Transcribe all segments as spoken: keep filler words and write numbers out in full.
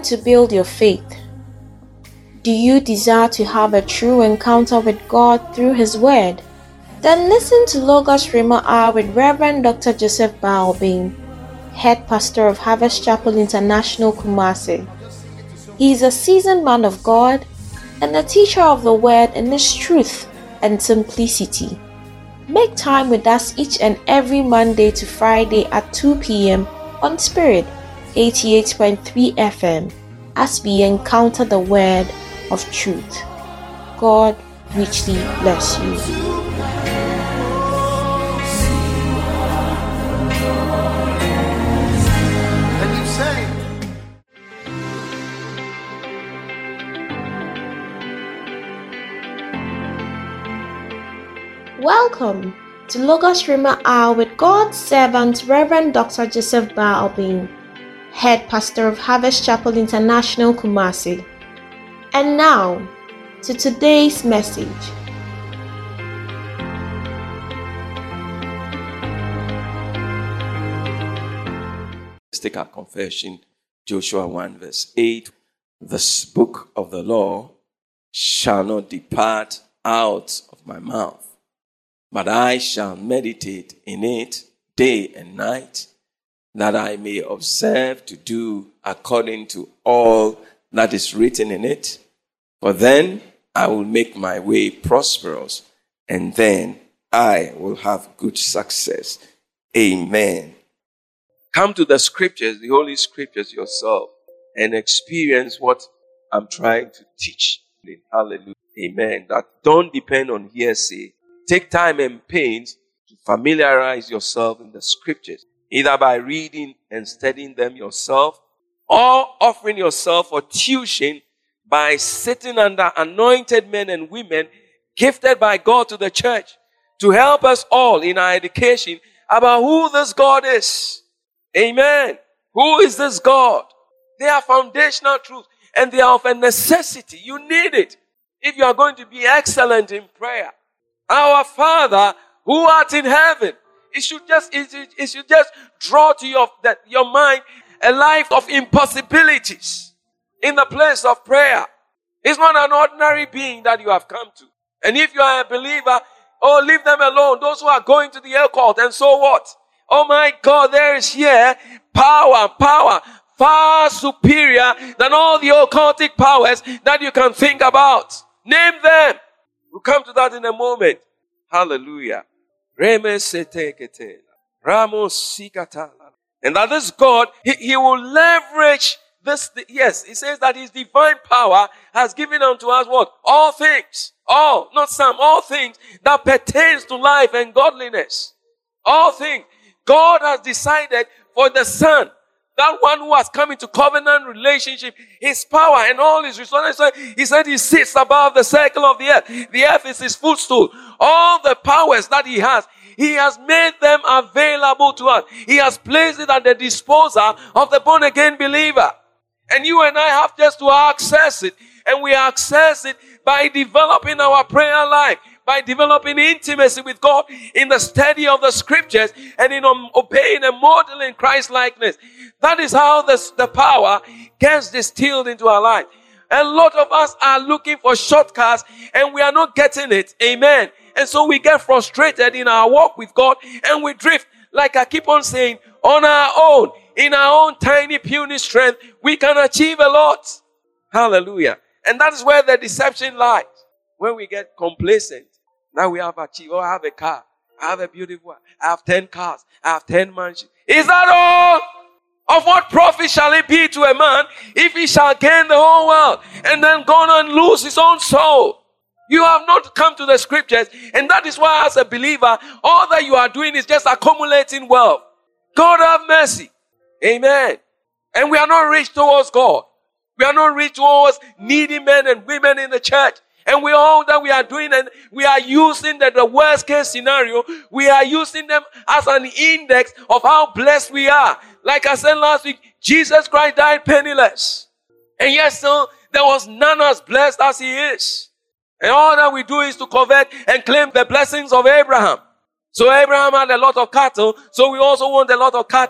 to build your faith? Do you desire to have a true encounter with God through His Word? Then listen to Logos Rhema Hour with Reverend Doctor Joseph Balbin, Head Pastor of Harvest Chapel International, Kumasi. He is a seasoned man of God and a teacher of the Word in its truth and simplicity. Make time with us each and every Monday to Friday at two p.m. on Spirit eighty-eight point three F M as we encounter the Word of truth. God richly bless you. Welcome to Logos Rhema Hour with God's servant Reverend Doctor Joseph Balbin, Head Pastor of Harvest Chapel International, Kumasi. And now, to today's message. Let's take our confession, Joshua one verse eight. This book of the law shall not depart out of my mouth, but I shall meditate in it day and night, that I may observe to do according to all that is written in it. For then I will make my way prosperous, and then I will have good success. Amen. Come to the scriptures, the Holy Scriptures yourself, and experience what I'm trying to teach. Hallelujah. Amen. That don't depend on hearsay. Take time and pains to familiarize yourself in the scriptures, either by reading and studying them yourself, or offering yourself for tuition by sitting under anointed men and women gifted by God to the church to help us all in our education about who this God is. Amen. Who is this God? They are foundational truths and they are of a necessity. You need it if you are going to be excellent in prayer. Our Father who art in heaven. It should just, it, it, it should just draw to your, that, your mind a life of impossibilities in the place of prayer. It's not an ordinary being that you have come to. And if you are a believer, oh, leave them alone. Those who are going to the occult, and so what? Oh my God, there is here power, power far superior than all the occultic powers that you can think about. Name them. We'll come to that in a moment. Hallelujah. And that this God, he, he will leverage this. Yes, he says that his divine power has given unto us what? All things. All, not some, all things that pertains to life and godliness. All things. God has decided for the Son, that one who has come into covenant relationship, his power and all his resources. He said he sits above the circle of the earth. The earth is his footstool. All the powers that he has, he has made them available to us. He has placed it at the disposal of the born again believer. And you and I have just to access it. And we access it by developing our prayer life, by developing intimacy with God in the study of the scriptures and in um, obeying and modeling Christ likeness. That is how this, the power gets distilled into our life. A lot of us are looking for shortcuts and we are not getting it. Amen. And so we get frustrated in our walk with God and we drift, like I keep on saying, on our own, in our own tiny puny strength, we can achieve a lot. Hallelujah. And that is where the deception lies. When we get complacent, now we have achieved, oh, I have a car, I have a beautiful one, I have ten cars, I have ten mansions. Is that all? Of what profit shall it be to a man if he shall gain the whole world and then go on and lose his own soul? You have not come to the scriptures, and that is why as a believer, all that you are doing is just accumulating wealth. God have mercy. Amen. And we are not rich towards God. We are not rich towards needy men and women in the church. And we all that we are doing, and we are using the, the worst case scenario, we are using them as an index of how blessed we are. Like I said last week, Jesus Christ died penniless. And yet still, there was none as blessed as he is. And all that we do is to covet and claim the blessings of Abraham. So Abraham had a lot of cattle, so we also want a lot of cattle.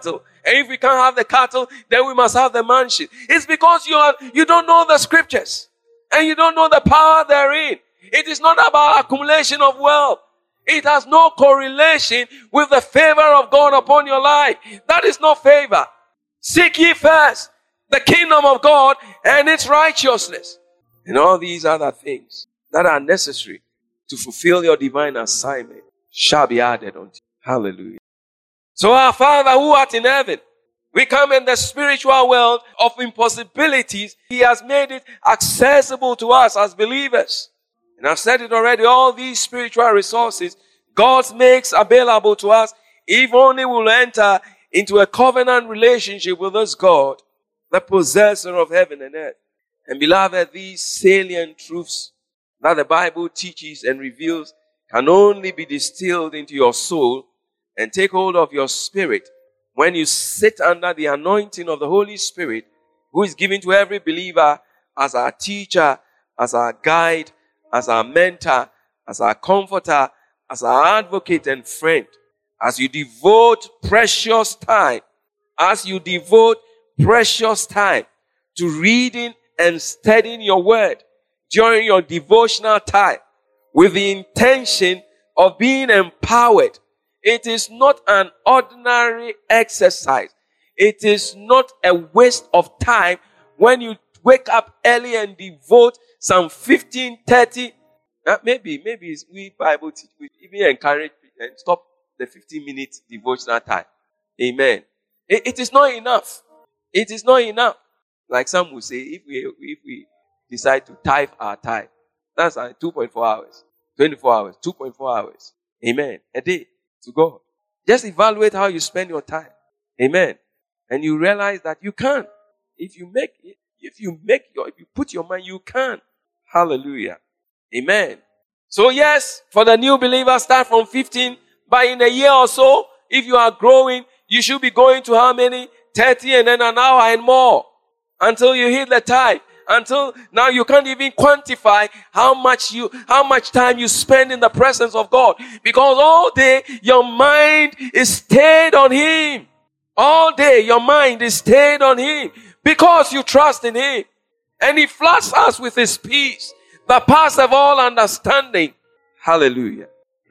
And if we can't have the cattle, then we must have the mansion. It's because you are, you don't know the scriptures. And you don't know the power therein. It is not about accumulation of wealth. It has no correlation with the favor of God upon your life. That is not favor. Seek ye first the kingdom of God and its righteousness. And all these other things that are necessary to fulfill your divine assignment shall be added unto you. Hallelujah. So our Father who art in heaven, we come in the spiritual world of impossibilities. He has made it accessible to us as believers. And I've said it already, all these spiritual resources God makes available to us if only we'll enter into a covenant relationship with this God, the possessor of heaven and earth. And beloved, these salient truths that the Bible teaches and reveals can only be distilled into your soul and take hold of your spirit when you sit under the anointing of the Holy Spirit, who is given to every believer as our teacher, as our guide, as our mentor, as our comforter, as our advocate and friend. As you devote precious time, as you devote precious time to reading and studying your word during your devotional time with the intention of being empowered. It is not an ordinary exercise. It is not a waste of time when you wake up early and devote some fifteen, thirty, uh, maybe, maybe it's we Bible teach, we even encourage and stop the fifteen minute devotional time. Amen. It, it is not enough. It is not enough. Like some will say, if we if we decide to tithe our time, that's uh, two point four hours, twenty-four hours, two point four hours. Amen. A day to God. Just evaluate how you spend your time. Amen. And you realize that you can. If you make it, if you make your, if you put your mind, you can. Hallelujah. Amen. So yes, for the new believer, start from fifteen. But in a year or so, if you are growing, you should be going to how many? thirty and then an hour and more. Until you hit the time. Until now you can't even quantify how much you, how much time you spend in the presence of God. Because all day your mind is stayed on Him. All day your mind is stayed on Him. Because you trust in Him. And He floods us with His peace that passeth all understanding. Hallelujah.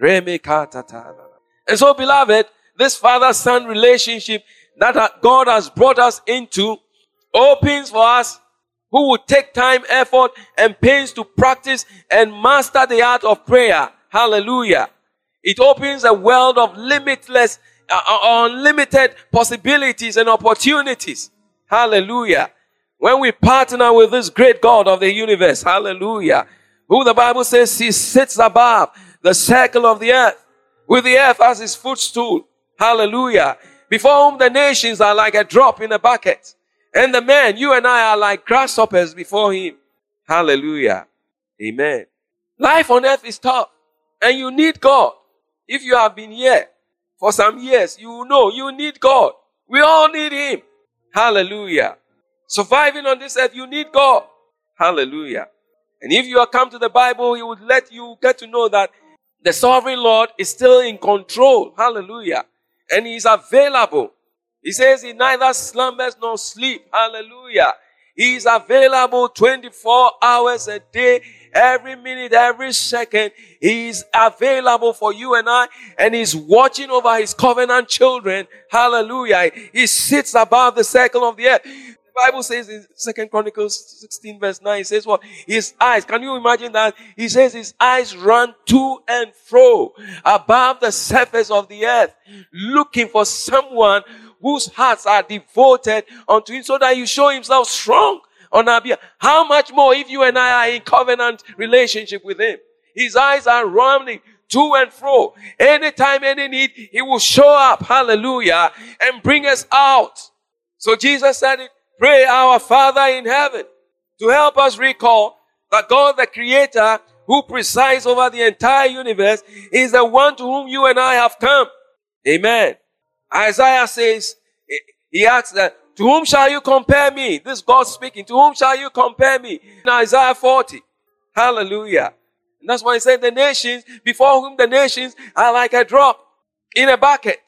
And so, beloved, this father-son relationship that God has brought us into opens for us who would take time, effort, and pains to practice and master the art of prayer. Hallelujah. It opens a world of limitless, uh, unlimited possibilities and opportunities. Hallelujah. When we partner with this great God of the universe, hallelujah, who the Bible says He sits above the circle of the earth, with the earth as His footstool. Hallelujah. Before whom the nations are like a drop in a bucket. And the men, you and I, are like grasshoppers before Him. Hallelujah. Amen. Life on earth is tough. And you need God. If you have been here for some years, you know you need God. We all need Him. Hallelujah. Surviving on this earth, you need God. Hallelujah. And if you have come to the Bible, He would let you get to know that the sovereign Lord is still in control. Hallelujah. And He is available. He says He neither slumbers nor sleep. Hallelujah. He is available twenty-four hours a day, every minute, every second. He is available for you and I, and He's watching over His covenant children. Hallelujah. He sits above the circle of the earth. The Bible says in Second Chronicles sixteen verse nine, it says what? His eyes, can you imagine that? He says His eyes run to and fro above the surface of the earth, looking for someone whose hearts are devoted unto Him so that He show Himself strong on our behalf. How much more if you and I are in covenant relationship with Him? His eyes are running to and fro. Anytime, any need, He will show up, hallelujah, and bring us out. So Jesus said it, pray our Father in heaven, to help us recall that God the Creator, who presides over the entire universe, is the one to whom you and I have come. Amen. Isaiah says, he asks that, to whom shall you compare me? This God speaking. To whom shall you compare me? In Isaiah forty. Hallelujah. And that's why he said the nations, before whom the nations are like a drop in a bucket.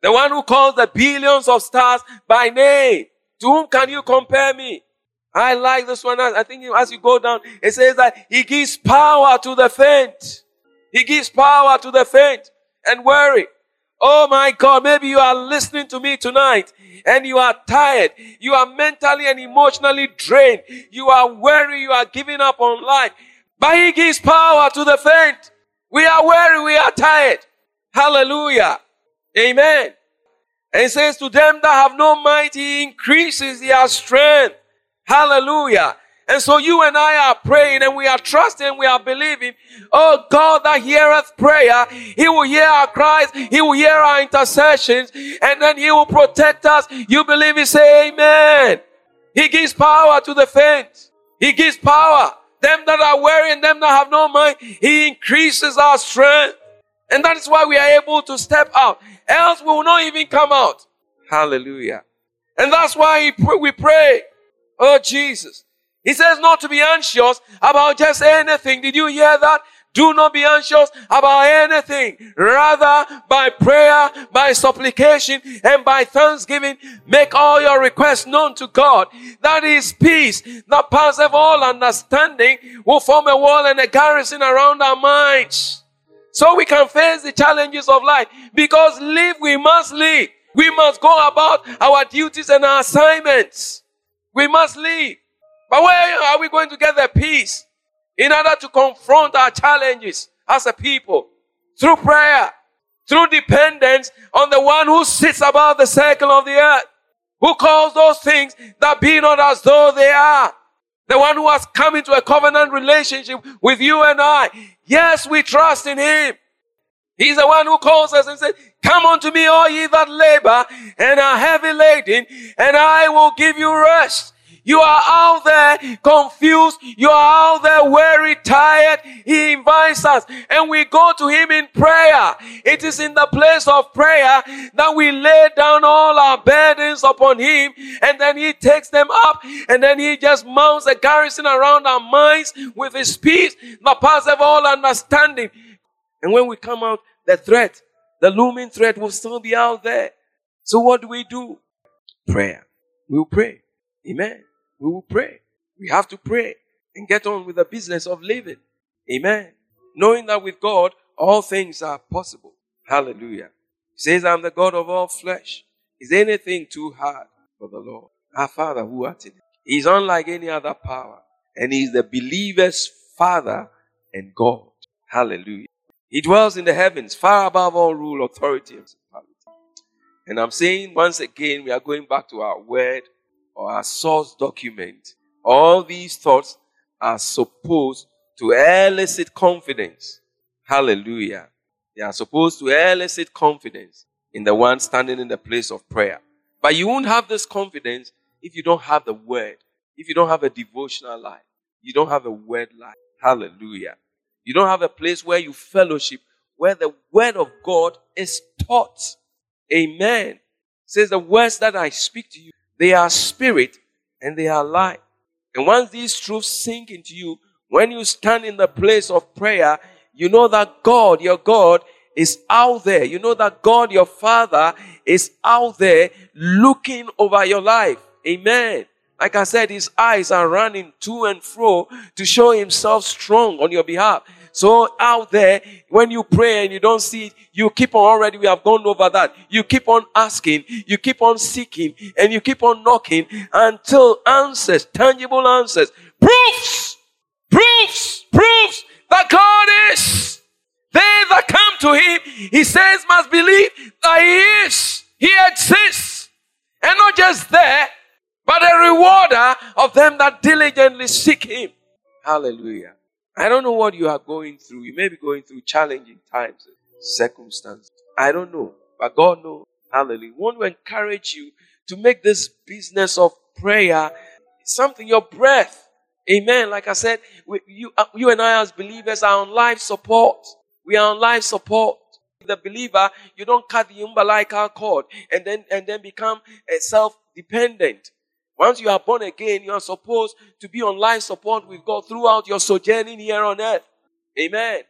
The one who calls the billions of stars by name. To whom can you compare me? I like this one. I think as you go down, it says that he gives power to the faint. He gives power to the faint and weary. Oh my God, maybe you are listening to me tonight and you are tired. You are mentally and emotionally drained. You are weary. You are giving up on life. But he gives power to the faint. We are weary. We are tired. Hallelujah. Amen. And it says to them that have no might, he increases their strength. Hallelujah. And so you and I are praying and we are trusting, we are believing, oh God that heareth prayer, he will hear our cries, he will hear our intercessions, and then he will protect us. You believe it, say amen. He gives power to the faint. He gives power. Them that are weary and them that have no mind, he increases our strength. And that is why we are able to step out. Else we will not even come out. Hallelujah. And that's why we pray, oh Jesus. He says not to be anxious about just anything. Did you hear that? Do not be anxious about anything. Rather, by prayer, by supplication, and by thanksgiving, make all your requests known to God. That is peace that passeth all understanding will form a wall and a garrison around our minds. So we can face the challenges of life. Because live, we must live. We must go about our duties and our assignments. We must live. But where are we going to get the peace in order to confront our challenges as a people? Through prayer, through dependence on the one who sits above the circle of the earth, who calls those things that be not as though they are. The one who has come into a covenant relationship with you and I. Yes, we trust in him. He's the one who calls us and says, come unto me, all ye that labor and are heavy laden, and I will give you rest. You are out there confused. You are out there weary, tired. He invites us and we go to him in prayer. It is in the place of prayer that we lay down all our burdens upon him, and then he takes them up, and then he just mounts a garrison around our minds with his peace that passeth all understanding. And when we come out, the threat, the looming threat will still be out there. So what do we do? Prayer. We'll pray. Amen. We will pray. We have to pray and get on with the business of living. Amen. Knowing that with God, all things are possible. Hallelujah. He says, I'm the God of all flesh. Is anything too hard for the Lord? Our Father who art in heaven. He is unlike any other power. And he is the believer's Father and God. Hallelujah. He dwells in the heavens, far above all rule, authority, and principality. And I'm saying once again, we are going back to our word or our source document. All these thoughts are supposed to elicit confidence. Hallelujah. They are supposed to elicit confidence in the one standing in the place of prayer. But you won't have this confidence if you don't have the word. If you don't have a devotional life. You don't have a word life. Hallelujah. You don't have a place where you fellowship, where the word of God is taught. Amen. It says the words that I speak to you, they are spirit and they are life. And once these truths sink into you, when you stand in the place of prayer, you know that God, your God, is out there. You know that God, your Father, is out there looking over your life. Amen. Like I said, his eyes are running to and fro to show himself strong on your behalf. So out there, when you pray and you don't see it, you keep on, already we have gone over that. You keep on asking, you keep on seeking, and you keep on knocking until answers, tangible answers, proofs, proofs, proofs that God is. They that come to him, he says, must believe that he is, he exists. And not just there, but a rewarder of them that diligently seek him. Hallelujah. I don't know what you are going through. You may be going through challenging times and circumstances. I don't know. But God knows. Hallelujah. I want to encourage you to make this business of prayer something, your breath. Amen. Like I said, we, you, uh, you and I as believers are on life support. We are on life support. The believer, you don't cut the umbilical cord and then, and then become a self-dependent. Once you are born again, you are supposed to be on life support with God throughout your sojourning here on earth. Amen.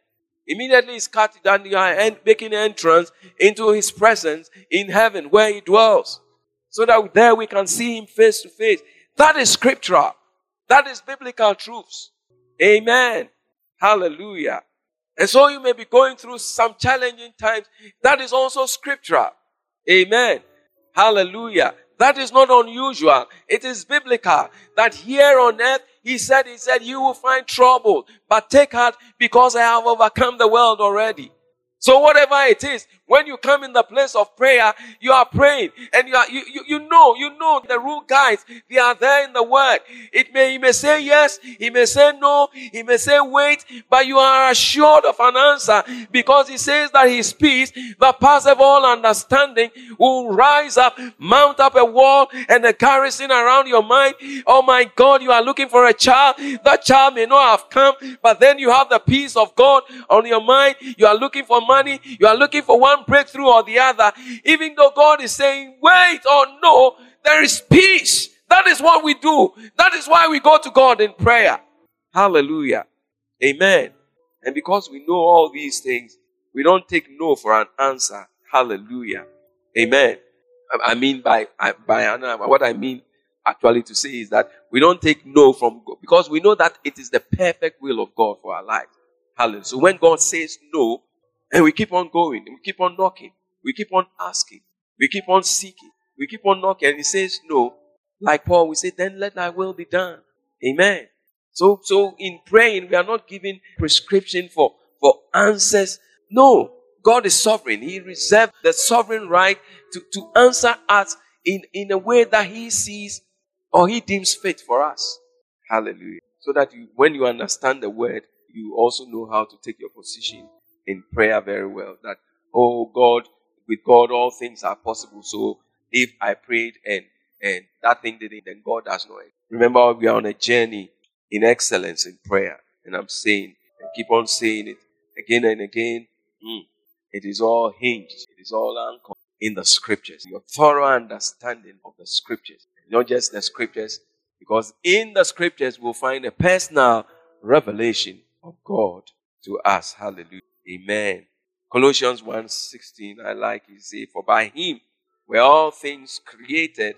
Immediately it's cut and you are making entrance into his presence in heaven where he dwells. So that there we can see him face to face. That is scriptural. That is biblical truths. Amen. Hallelujah. And so you may be going through some challenging times. That is also scriptural. Amen. Hallelujah. That is not unusual. It is biblical that here on earth, he said, he said, you will find trouble, but take heart because I have overcome the world already. So whatever it is, when you come in the place of prayer, you are praying and you are, you, you, you know, you know the rule guides. They are there in the word. It may, he may say yes, he may say no, he may say wait, but you are assured of an answer because he says that his peace that passeth all understanding will rise up, mount up a wall and a garrison around your mind. Oh my God, you are looking for a child. That child may not have come, but then you have the peace of God on your mind. You are looking for money. You are looking for one breakthrough or the other. Even though God is saying, wait or no, there is peace. That is what we do. That is why we go to God in prayer. Hallelujah. Amen. And because we know all these things, we don't take no for an answer. Hallelujah. Amen. I mean by, by what I mean actually to say is that we don't take no from God because we know that it is the perfect will of God for our lives. Hallelujah. So when God says no, and we keep on going, we keep on knocking, we keep on asking, we keep on seeking, we keep on knocking, and he says no. Like Paul, we say, then let thy will be done. Amen. So, so in praying, we are not giving prescription for, for answers. No, God is sovereign. He reserved the sovereign right to, to answer us in, in a way that he sees or he deems fit for us. Hallelujah. So that you, when you understand the word, you also know how to take your position in prayer very well. That, oh God, with God all things are possible. So if I prayed and, and that thing didn't, then God does not. Remember, we are on a journey in excellence in prayer. And I'm saying, and keep on saying it again and again. Mm, it is all hinged. It is all anchored in the scriptures. Your thorough understanding of the scriptures. Not just the scriptures, because in the scriptures we'll find a personal revelation of God to us. Hallelujah. Amen. Colossians one sixteen, I like it. Say, for by him were all things created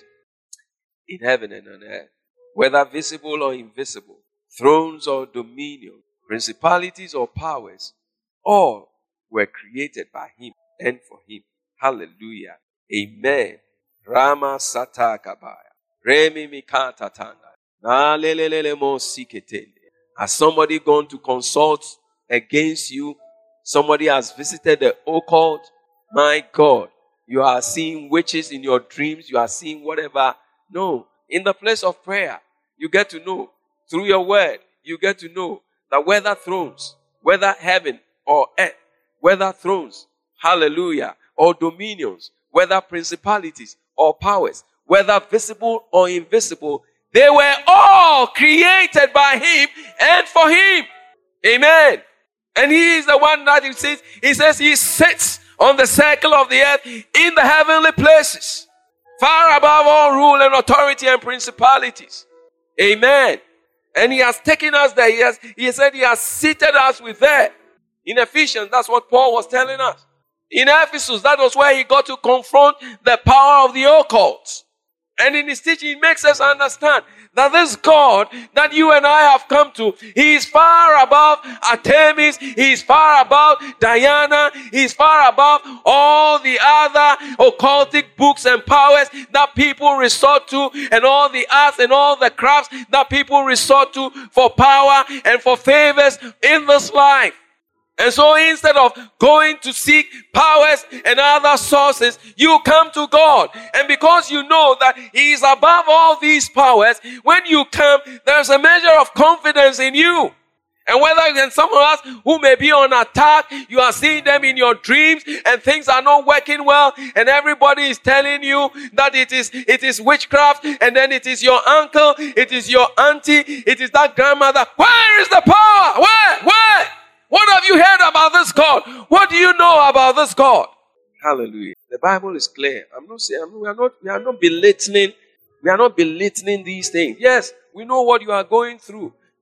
in heaven and on earth, whether visible or invisible, thrones or dominion, principalities or powers, all were created by him and for him. Hallelujah. Amen. Rama Satakabaya. Remi Mikata Tanda. Na lelelele mo siketende. Has somebody gone to consult against you? Somebody has visited the occult. My God, you are seeing witches in your dreams. You are seeing whatever. No, in the place of prayer, you get to know through your word. You get to know that whether thrones, whether heaven or earth, whether thrones, hallelujah, or dominions, whether principalities or powers, whether visible or invisible, they were all created by him and for him. Amen. And he is the one that he says, he says he sits on the circle of the earth in the heavenly places, far above all rule and authority and principalities. Amen. And he has taken us there. He has, he said he has seated us with there. In Ephesians, that's what Paul was telling us. In Ephesus, that was where he got to confront the power of the occult. And in his teaching, he makes us understand that this God that you and I have come to, he is far above Artemis, he is far above Diana, he is far above all the other occultic books and powers that people resort to, and all the arts and all the crafts that people resort to for power and for favors in this life. And so instead of going to seek powers and other sources, you come to God. And because you know that he is above all these powers, when you come, there's a measure of confidence in you. And whether then someone else who may be on attack, you are seeing them in your dreams and things are not working well, and everybody is telling you that it is, it is witchcraft, and then it is your uncle, it is your auntie, it is that grandmother. Where is the power? Where? Where? What have you heard about this God? What do you know about this God? Hallelujah. The Bible is clear. I'm not saying we are not we are not belittling. We are not belittling these things. Yes, we know what you are going through.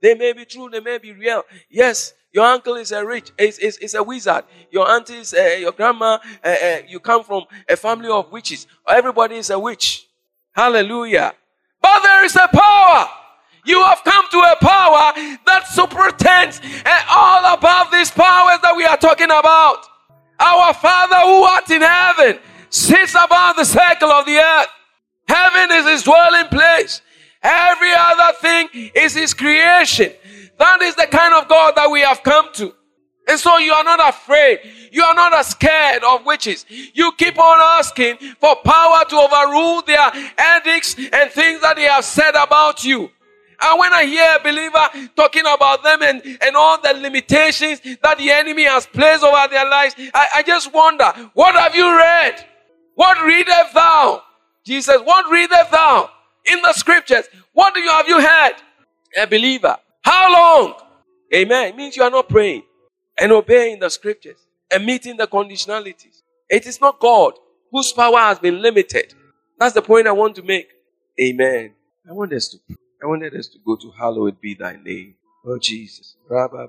They may be true, they may be real. Yes, your uncle is a rich, is, is, is a wizard. Your auntie is, uh, your grandma, uh, uh, you come from a family of witches. Everybody is a witch. Hallelujah. But there is a power. You have come to a power that superintends and all above these powers that we are talking about. Our Father who art in heaven sits above the circle of the earth. Heaven is his dwelling place. Every other thing is his creation. That is the kind of God that we have come to. And so you are not afraid. You are not scared of witches. You keep on asking for power to overrule their edicts and things that they have said about you. And when I hear a believer talking about them and, and all the limitations that the enemy has placed over their lives, I, I just wonder, what have you read? What readeth thou? Jesus, what readeth thou in the scriptures? What do you have you heard? A believer. How long? Amen. It means you are not praying and obeying the scriptures and meeting the conditionalities. It is not God whose power has been limited. That's the point I want to make. Amen. I want us to I wanted us to go to hallowed be thy name. Oh Jesus. But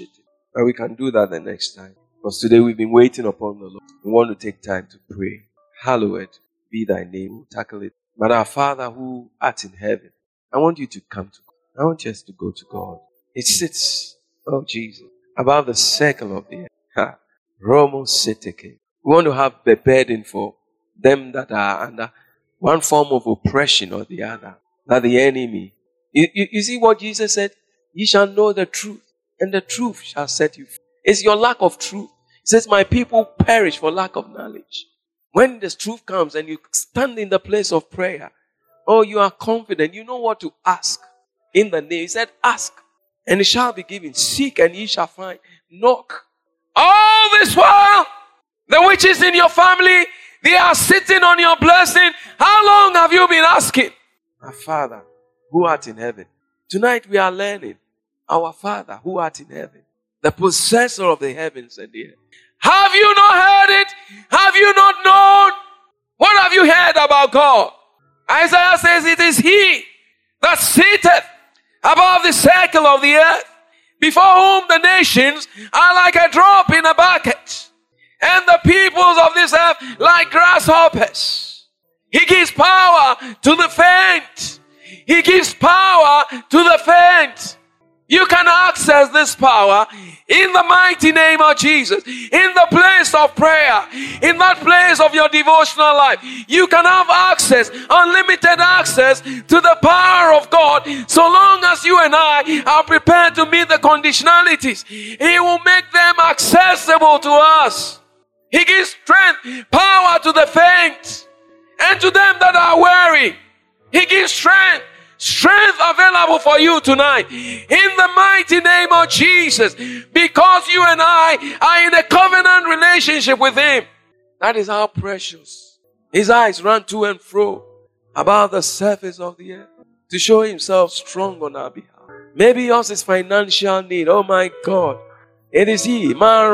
we can do that the next time. Because today we've been waiting upon the Lord. We want to take time to pray. Hallowed be thy name. We'll tackle it. But our Father who art in heaven, I want you to come to God. I want us to go to God. It sits, oh Jesus, above the circle of the earth. Romo Seteke. We want to have the burden for them that are under one form of oppression or the other. That the enemy. You, you, you see what Jesus said? Ye shall know the truth, and the truth shall set you free. It's your lack of truth. He says, my people perish for lack of knowledge. When this truth comes and you stand in the place of prayer, oh, you are confident. You know what to ask. In the name, he said, ask, and it shall be given. Seek, and ye shall find. Knock. All this while, the witches in your family, they are sitting on your blessing. How long have you been asking? Our Father, who art in heaven. Tonight we are learning. Our Father, who art in heaven. The possessor of the heavens and the earth. Have you not heard it? Have you not known? What have you heard about God? Isaiah says it is He that sitteth above the circle of the earth, before whom the nations are like a drop in a bucket, and the peoples of this earth like grasshoppers. He gives power to the faint. He gives power to the faint. You can access this power in the mighty name of Jesus. In the place of prayer. In that place of your devotional life. You can have access, unlimited access to the power of God. So long as you and I are prepared to meet the conditionalities, He will make them accessible to us. He gives strength, power to the faint. And to them that are weary, He gives strength. Strength available for you tonight. In the mighty name of Jesus. Because you and I are in a covenant relationship with Him. That is how precious. His eyes run to and fro about the surface of the earth to show Himself strong on our behalf. Maybe yours is financial need. Oh my God. It is He.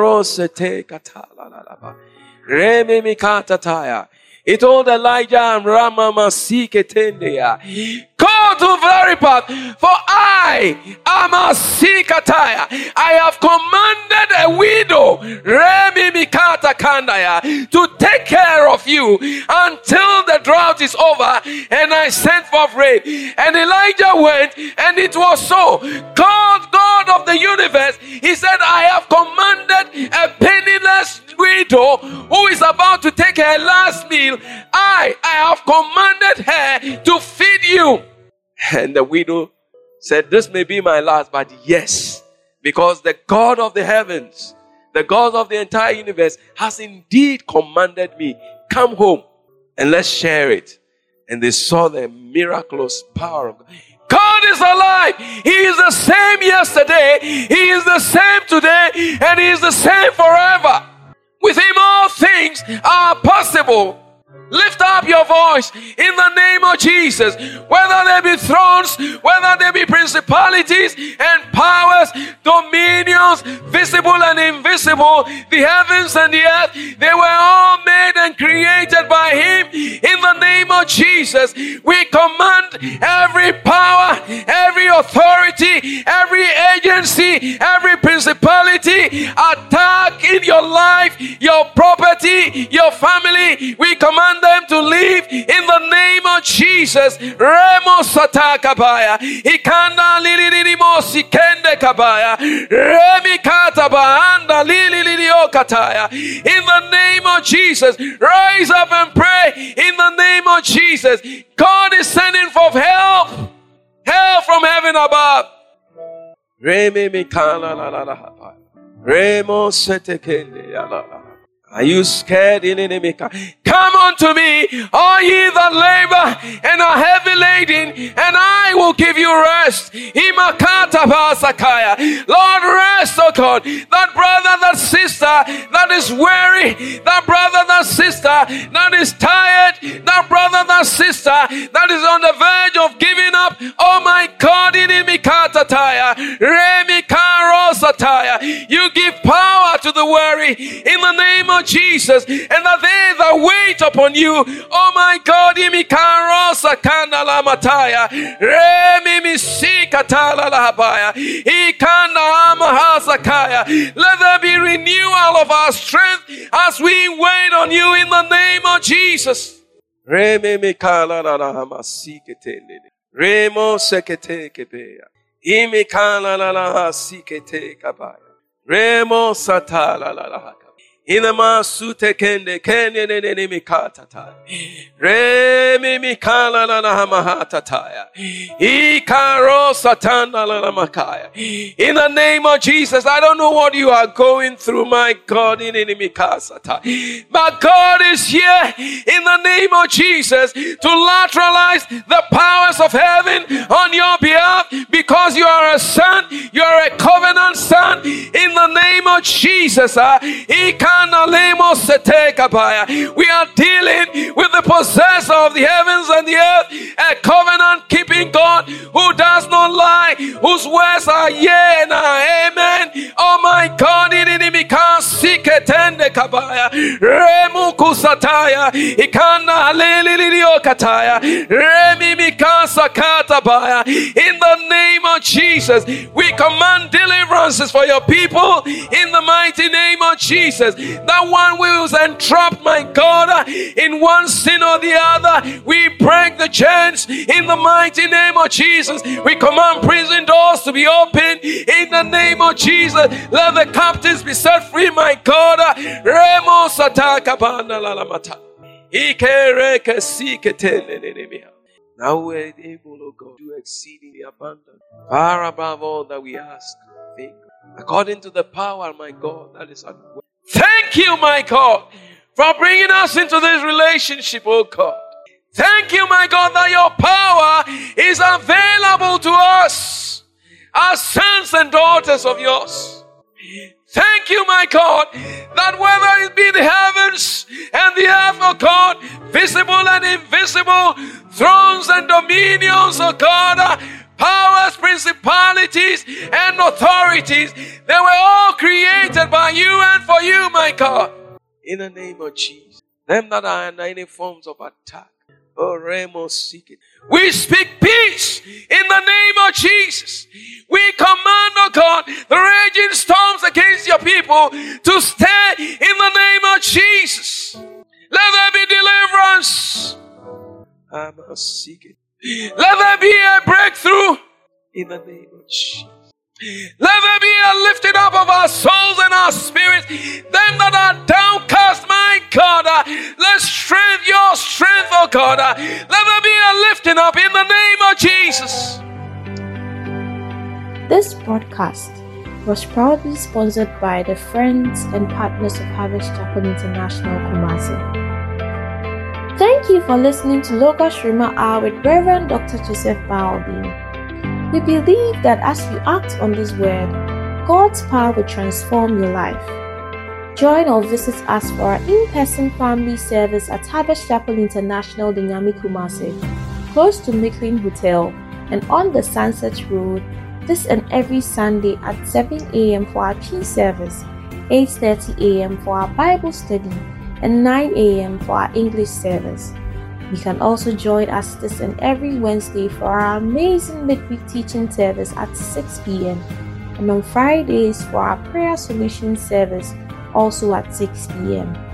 He told Elijah and Ramama Siketendea, go to Zarephath, for I am a Sikataya. I have commanded a widow, Remi Mikata Kandaya, to take care of you until the drought is over, and I sent forth rain. And Elijah went, and it was so. God, God of the universe, He said, I have commanded a penniless widow who is about to take her last meal. I, I have commanded her to feed you. And the widow said, this may be my last, but yes, because the God of the heavens, the God of the entire universe has indeed commanded me. Come home and let's share it. And they saw the miraculous power of God. God is alive. He is the same yesterday. He is the same today. And He is the same forever. With Him all things are possible. Lift up your voice in the name of Jesus. Whether there be thrones, whether there be principalities and powers, dominions, visible and invisible, the heavens and the earth, they were all made and created by Him. In the name of Jesus, we command every power, every authority, every agency, every principality, attack in your life, your property, your family. We command them to leave in the name of Jesus. Remo satakabaya, ikanda lili mosi kende kabaya, remi katabanda lili lili okataya. In the name of Jesus, rise up and pray. In the name of Jesus, God is sending forth help, help from heaven above. Remi mikala la la la, remo setekende la la. Are you scared? Come unto me, all ye that labor and are heavy laden, and I will give you rest. Lord, rest, oh God. That brother, that sister that is weary, that brother, that sister that is tired, that brother, that sister that is on the verge of giving up. Oh my God, you give power to the weary in the name of Jesus, and that they that wait upon you, oh my God, let there be renewal of our strength as we wait on you in the name of Jesus. Remo sekete kebeya. Imikala la la sikete kabaya. Remo satala la la. Inama sute kende kende ne ne ne mikatata. Remi mikala la la mahatataya. Ikaro satana la la makaya. In the name of Jesus, I don't know what you are going through, my God, in any mikasata. But God is here in the name of Jesus to lateralize the powers of heaven on your behalf, because you are a son, you are a covenant son in the name of Jesus. Uh, we are dealing with the possessor of the heavens and the earth, a covenant keeping God who does not lie, whose words are yea and amen. Oh my God, in the siketende kabaya, remuku sataya, ikana alelilio kataya, remi mikasa katabaya. In the name of Jesus, we command deliverances for your people in the mighty name of Jesus. That one who is entrapped, my God, in one sin or the other, we break the chains in the mighty name of Jesus. We command prison doors to be opened in the name of Jesus. Let the captives be set free, my God. Remo sataka bana la la mata. Ikereke sikete. Now we're able, oh God, to exceedingly abundant, far above all that we ask, think, according to the power, my God, that is at work. Thank you, my God, for bringing us into this relationship, oh God. Thank you, my God, that your power is available to us as sons and daughters of yours. Thank you, my God, that whether it be the heavens and the earth, oh God, visible and invisible, thrones and dominions, oh God, powers, principalities, and authorities, they were all created by you and for you, my God. In the name of Jesus, them that are in any forms of attack, oh, Remo, seek it. We speak peace in the name of Jesus. We command, oh God, the raging storms against your people to stay in the name of Jesus. Let there be deliverance. I must seek it. Let there be a breakthrough in the name of Jesus. Let there be a lifting up of our souls and our spirits. Them that are downcast, my God, uh, let strength, your strength, oh God. Uh, let there be a lifting up in the name of Jesus. This broadcast was proudly sponsored by the friends and partners of Harvest Chapel International, Kumasi. Thank you for listening to Logos Rhema Hour with Reverend Doctor Joseph Balbin. We believe that as you act on this word, God's power will transform your life. Join or visit us for our in-person family service at Harvest Chapel International Dinyami Kumasi, close to Micklin Hotel and on the Sunset Road, this and every Sunday at seven a.m. for our tea service, eight thirty a.m. for our Bible study, and nine a.m. for our English service. You can also join us this and every Wednesday for our amazing midweek teaching service at six p.m. and on Fridays for our prayer solution service also at six p.m.